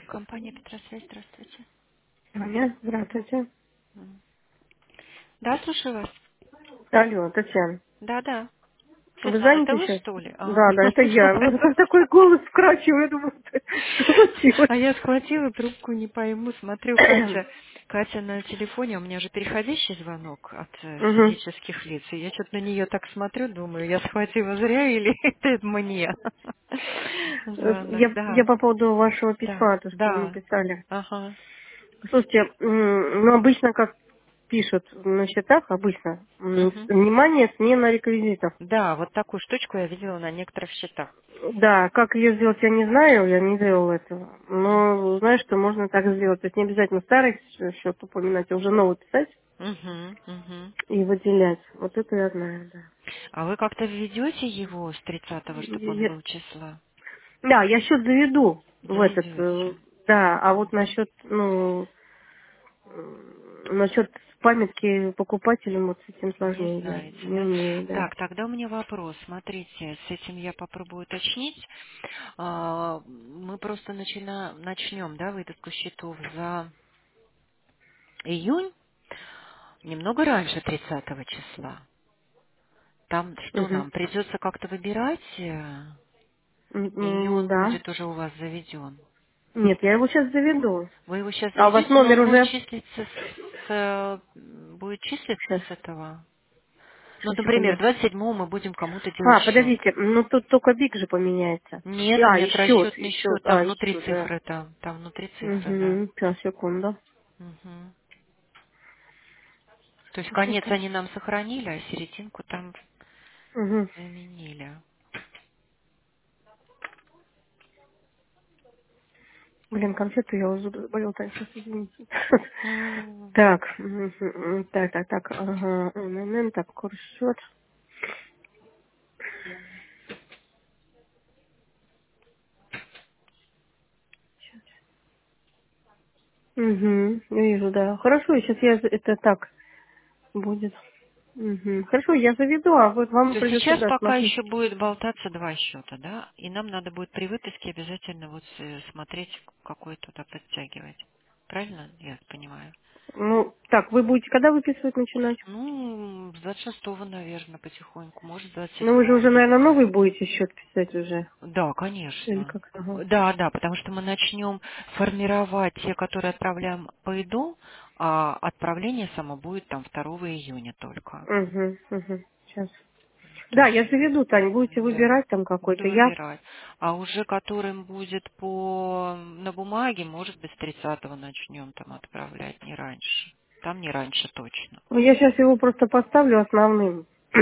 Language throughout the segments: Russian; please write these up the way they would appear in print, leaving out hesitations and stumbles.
Компания Петросвязь, здравствуйте. Аня, здравствуйте. М. Да, слушаю вас. Алло, Татьяна. Да. Вы Светлана, это заняты вы сейчас? что ли? А, Да, это я. Вот такой голос вкрадчивый, я думаю, что случилось? а я схватила трубку, не пойму, смотрю, Катя на телефоне, у меня же переходящий звонок от Мгм. физических лиц, и я что-то на нее так смотрю, думаю, я схватила зря или это мне звонок, Я да, по поводу вашего да, письма, то, что вы да, написали. ага. Слушайте, ну, обычно, как пишут на счетах, обычно, Мгм. внимание, смена реквизитов. Да, вот такую штучку я видела на некоторых счетах. Да, как ее сделать, я не знаю, я не делала этого. Мгм. Но знаю, что можно так сделать. То есть не обязательно старый счет упоминать, а уже новый писать Мгм. и выделять. Вот это я знаю, да. А вы как-то введете его с 30-го, чтобы он Я- был числа? Да, я счет заведу в этот, Заведете. да, а вот Мгм. насчет, насчет памятки покупателям вот с этим Не сложнее, я знаете, не да? умею, да. Так, тогда у меня вопрос. Смотрите, с этим я попробую уточнить. Мы просто начнем, да, выдатку счетов за июнь немного раньше 30-го числа. Там что Мгм. нам? Придется как-то выбирать, или он Да. будет уже у вас заведен? Нет, я его сейчас заведу. Вы его сейчас А у вас заведете, но номер он будет уже... числиться будет числиться Сейчас, с этого. Ну, сейчас, например, секунду. 27-го мы будем кому-то делать счет. Подождите, ну тут только БИК же поменяется. Нет, нет, И расчетный счет, счет, там и внутри счет, да. цифры, там внутри цифры, да. Угу, сейчас, секунду. Мгм. То есть конец Пу-пу-пу. они нам сохранили, а серединку там Мгм. заменили. Блин, конфету я уже заболел, так, сейчас, извините. М. Так, так, ага, так, курс счет. Угу, вижу, да. Хорошо, сейчас я это так будет. Угу. Хорошо, я заведу, а вот вам То есть придется, сейчас да, пока смотреть. еще будет болтаться два счета, да? И нам надо будет при выписке обязательно вот смотреть, какой туда подтягивать. Правильно я понимаю? Ну, так, вы будете когда выписывать начинать? Ну, с 26-го, наверное, потихоньку. Может, с Ну, вы же 27-го уже, наверное, будем. новый будете счет писать уже. Да, Или конечно. как? Ага. Да, потому что мы начнем формировать те, которые отправляем по ИДу, а отправление само будет там 2 июня только. Угу. Сейчас. То Да, я есть, заведу, Тань, будете да, выбирать там буду какой-то. Я, выбирать. А уже которым будет на бумаге, может быть, с 30-го начнем там отправлять, не раньше. Там не раньше точно. ну, я сейчас его просто поставлю основным.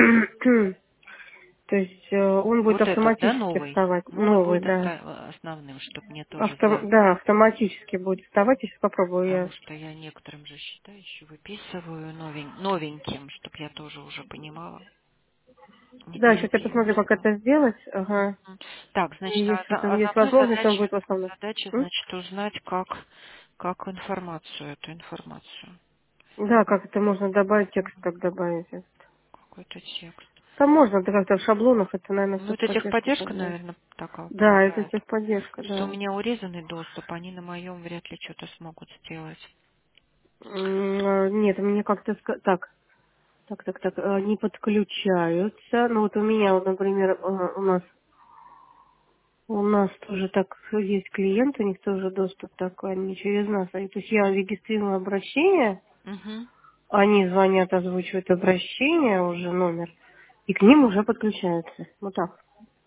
То есть он будет Вот этот, да, автоматически новый? вставать. Новый Новый, будет да. основным, чтобы мне тоже Да, автоматически будет вставать. Я сейчас попробую. потому что я некоторым же счета еще выписываю новеньким, чтобы я тоже уже понимала, не Да, сейчас я посмотрю, как переписывала. это сделать. Ага. Так, И значит, если там а есть заодно возможность, он будет в основном. задача, М? значит, узнать, как эту информацию, Да, как это можно добавить, текст как добавить. какой-то текст. Там можно, да, как-то в шаблонах, это, наверное, Ну, все в это поддержку техподдержка, подбирать. наверное, так Да, это отправляет. техподдержка, Просто у да. меня урезанный доступ, они на моем вряд ли что-то смогут сделать. Нет, мне как-то не подключаются. Ну вот у меня, вот, например, у нас тоже так есть клиент, у них тоже доступ такой, они через нас. То есть я регистрирую обращение, Угу. они звонят, озвучивают обращение, уже номер, и к ним уже подключаются. Вот так.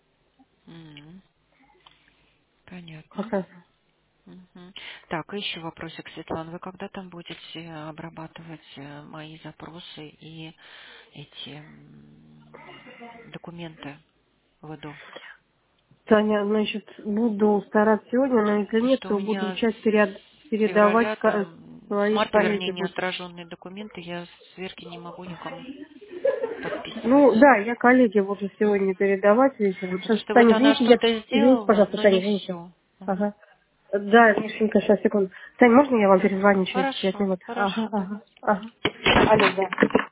Понятно. Пока. Мгм. Так, и еще вопросик, Светлана. Вы когда там будете обрабатывать мои запросы и эти документы в ИДу? Таня, значит, буду стараться сегодня, но если Потому нет, что у то буду меня часть с передавать февраля там, с свои марта, коллеги вернее, будут. неотраженные документы я сверки не могу никому Ну, подписывать. да, я коллеге буду сегодня передавать вечером. Потому Сейчас, что вот Таня, она извините, я... что-то Извините, сделала, пожалуйста, но не Таня, извините. все. Ага. Да, Мишенька, сейчас, секунду. Таня, можно я вам перезвоню через 5 Хорошо, минут? хорошо. Ага. Алло, да.